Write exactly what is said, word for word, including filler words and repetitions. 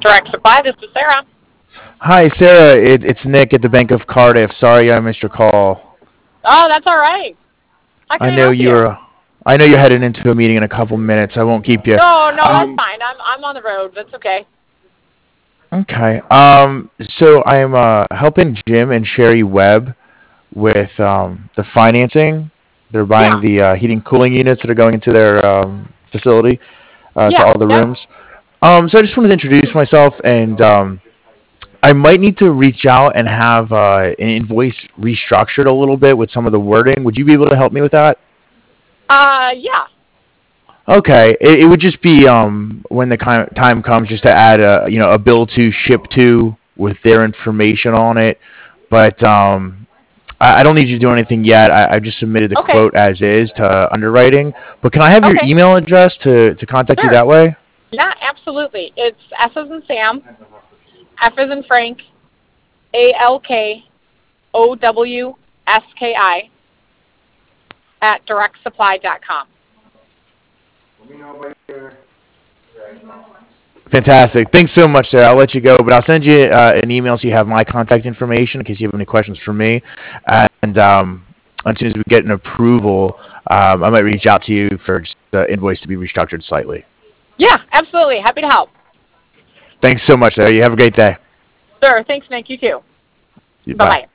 Direct Supply, this is Sarah. Hi, Sarah. It, it's Nick at the Bank of Cardiff. Sorry I missed your call. Oh, that's all right. How can I I know help you? you're. I know you're heading into a meeting in a couple minutes. I won't keep you. No, no, that's Um, fine. I'm I'm on the road. That's okay. okay. Um, so I'm uh, helping Jim and Sherry Webb with um, the financing. They're buying Yeah, the uh, heating cooling units that are going into their um, facility uh, to yeah, all the yep. rooms. Um, so I just wanted to introduce myself, and um, I might need to reach out and have uh, an invoice restructured a little bit with some of the wording. Would you be able to help me with that? Uh, yeah. Okay, it, it would just be um, when the ki- time comes, just to add a you know a bill to ship to with their information on it. But um, I, I don't need you to do anything yet. I, I just submitted the Okay, quote as is to underwriting. But can I have your okay, email address to, to contact you sure. that way? Yeah, absolutely. It's S as in Sam, F as in Frank, A L K O W S K I at direct supply dot com. Fantastic. Thanks so much, Sarah. I'll let you go, but I'll send you uh, an email so you have my contact information in case you have any questions for me. And um, as soon as we get an approval, um, I might reach out to you for just the invoice to be restructured slightly. Yeah, absolutely. Happy to help. Thanks so much, Sarah. You have a great day. Sure. Thanks, Nick. You too. Bye Bye. bye.